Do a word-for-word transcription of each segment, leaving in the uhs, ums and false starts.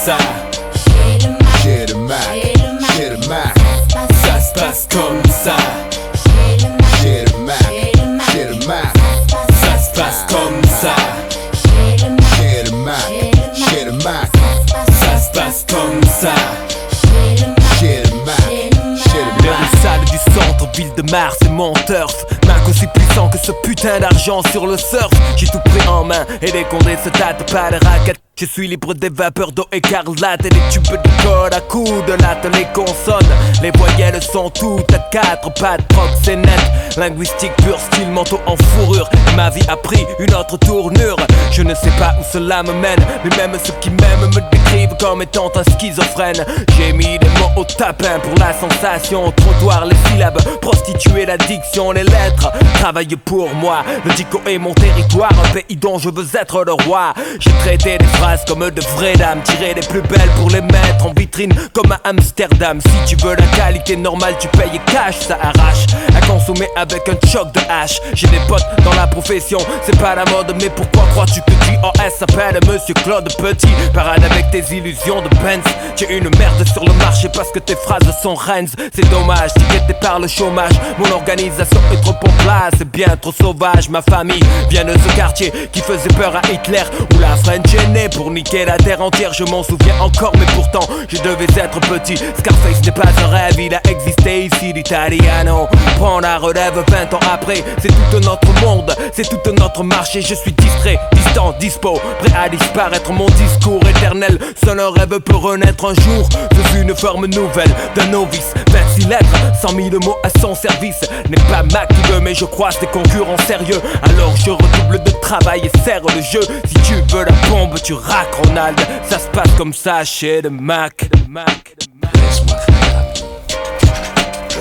ça. Chez le Mac, chez le Mac, Ça se passe comme ça. chez le Mac, chez le Mac, Ça se passe comme ça. chez le Mac, chez le Mac, Ça se passe comme ça. chez le Mac, chez le Les Mac. rues sales du centre, ville de Mars, c'est mon turf. Mac aussi puissant que ce putain d'argent sur le surf. J'ai tout pris en main et les condés se tâtent pas de raquettes. Je suis libre des vapeurs d'eau écarlate et les tubes de code à coups de latte. Les consonnes, les voyelles sont toutes à quatre pattes. Proxénète, linguistique pur, style manteau en fourrure. Et ma vie a pris une autre tournure. Je ne sais pas où cela me mène, mais même ceux qui m'aiment me décrivent comme étant un schizophrène. J'ai mis des mots au tapin pour la sensation. Trottoir, les syllabes, prostituer l'addiction, les lettres. Travaille pour moi, le dico est mon territoire, un pays dont je veux être le roi. J'ai traité des phrases comme de vraies dames, tiré les plus belles pour les mettre en vitrine comme à Amsterdam. Si tu veux la qualité normale, tu payes cash, ça arrache à consommer avec un choc de hache. J'ai des potes dans la profession, c'est pas la mode, mais pourquoi crois-tu que J O S s'appelle Monsieur Claude Petit? Parade avec tes illusions de Benz. Tu es une merde sur le marché parce que tes phrases sont Rennes. C'est dommage, tiqueté par le chômage. Mon organisation est trop en place, c'est bien trop sauvage. Ma famille vient de ce quartier qui faisait peur à Hitler, où la French est née pour niquer la terre entière. Je m'en souviens encore, mais pourtant je devais être petit. Scarface n'est pas un rêve, il a existé ici. L'Italiano prend la relève vingt ans après. C'est tout un autre monde, c'est tout un autre marché. Je suis distrait, distant, dispo, prêt à disparaître. Mon discours éternel, seul un rêve peut renaître un jour. Je suis une forme nouvelle d'un novice. Vingt-six lettres, cent mille mots à son service. N'est pas Mac qui veut, mais je croise des concurrents sérieux. Alors je redouble de travail et serre le jeu. Si tu veux la bombe, tu raques Ronald. Ça se passe comme ça chez le Mac. Laisse-moi faire la vie. Je,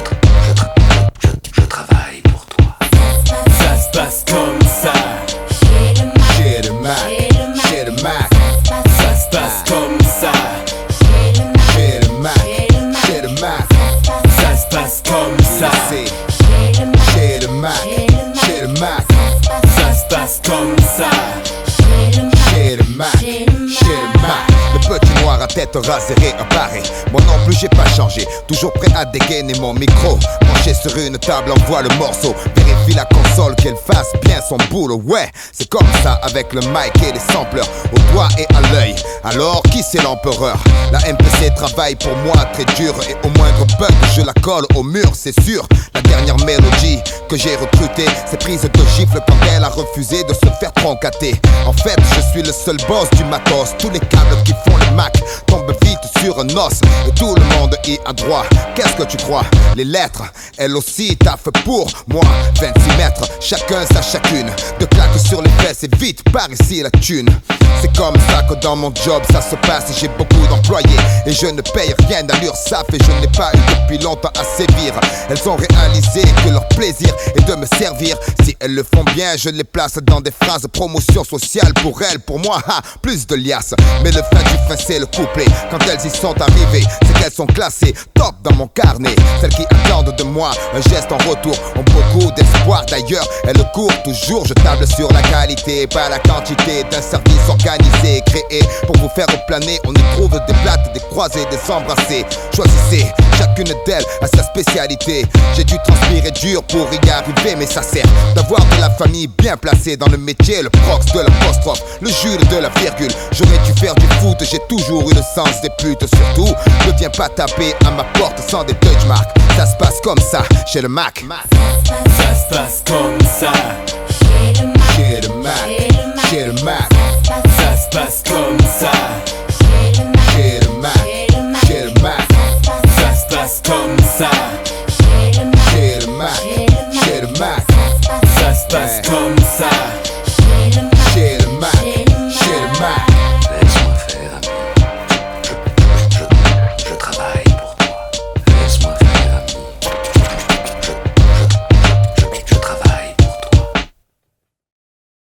je, je, je travaille pour toi. Ça se passe comme ça. Chez le Mac, chez le Mac, Ça se passe comme ça. chez le Mac, chez le Mac, Ça se passe comme ça. c'est chez le Mac, chez le Mac, Ça se passe comme ça. chez le Mac, chez le Mac. Le petit noir à tête rasée réapparait. Moi non plus j'ai pas changé, toujours prêt à dégainer mon micro. Branché sur une table, envoie le morceau. Vérifie la console qu'elle fasse bien son boulot. Ouais, c'est comme ça avec le mic et les sampleurs au doigt et à l'œil. Alors qui c'est l'empereur? La M P C travaille pour moi très dur. Et au moindre bug je la colle au mur, c'est sûr. La dernière mélodie que j'ai recrutée, c'est prise de gifle quand elle a refusé de se faire troncater. En fait je suis le seul boss du matos. Tous les câbles qui font le Mac tombent vite sur un os. Et tout le monde y a droit. Qu'est-ce que tu crois? Les lettres, elles aussi taffent pour moi. Vingt-six mètres, chacun sa chacune. De claques sur les fesses et vite par ici la thune. C'est comme ça que dans mon job ça se passe. J'ai beaucoup d'employés et je ne paye rien à l'URSSAF. Et je n'ai pas eu depuis longtemps à sévir. Elles ont réalisé que leur plaisir est de me servir. Si elles le font bien, je les place dans des phrases promotion sociale. Pour elles, pour moi, ha, plus de liasses. Mais le fin du fin c'est le couplet. Quand elles y sont arrivées, c'est qu'elles sont classées top dans mon carnet. Celles qui attendent de moi un geste en retour ont beaucoup d'espoir. D'ailleurs, elles courent toujours. Je table sur la qualité, pas la quantité d'un service organisé, créé pour vous faire planer. On y trouve des plates, des croisés, des embrassés. Choisissez, chacune d'elles a sa spécialité. J'ai dû transpirer dur pour y arriver, mais ça sert d'avoir de la famille bien placée dans le métier. Le prox de l'apostrophe, le Jules de la virgule. J'aurais dû faire du foot, j'ai toujours eu le sens des putes. Surtout, ne viens pas taper à ma porte sans des touch marks. Ça se passe comme ça chez le Mac. Ça se passe comme ça. Chez le Mac, chez le Mac, Ça se passe comme ça. chez le Mac, chez le Mac, Ça se passe comme ça. chez le Mac, chez le Mac. Ça se passe comme ça.